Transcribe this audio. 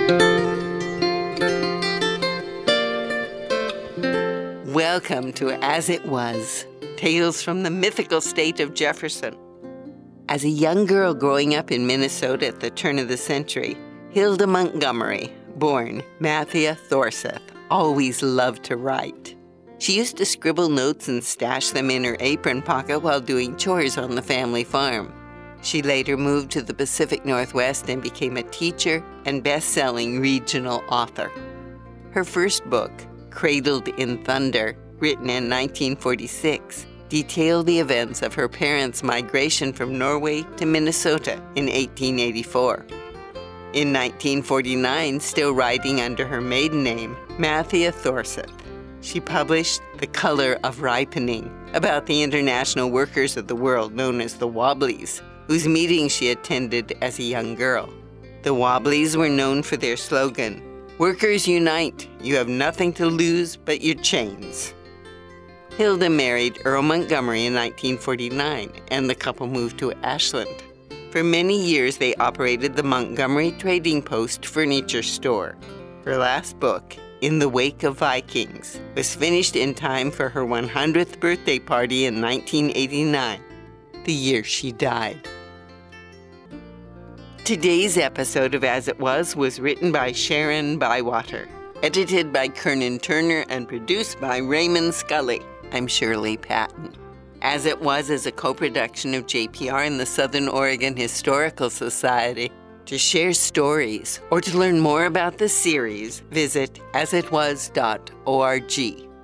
Welcome to As It Was, Tales from the Mythical State of Jefferson. As a young girl growing up in Minnesota at the turn of the century, Hilda Montgomery, born Mathia Thorseth, always loved to write. She used to scribble notes and stash them in her apron pocket while doing chores on the family farm. She later moved to the Pacific Northwest and became a teacher and best-selling regional author. Her first book, Cradled in Thunder, written in 1946, detailed the events of her parents' migration from Norway to Minnesota in 1884. In 1949, still writing under her maiden name, Mathia Thorseth, she published The Color of Ripening, about the international workers of the world known as the Wobblies, whose meetings she attended as a young girl. The Wobblies were known for their slogan, "Workers unite, you have nothing to lose but your chains." Hilda married Earl Montgomery in 1949, and the couple moved to Ashland. For many years, they operated the Montgomery Trading Post furniture store. Her last book, In the Wake of Vikings, was finished in time for her 100th birthday party in 1989, the year she died. Today's episode of As It Was written by Sharon Bywater, edited by Kernan Turner, and produced by Raymond Scully. I'm Shirley Patton. As It Was is a co-production of JPR and the Southern Oregon Historical Society. To share stories or to learn more about the series, visit asitwas.org.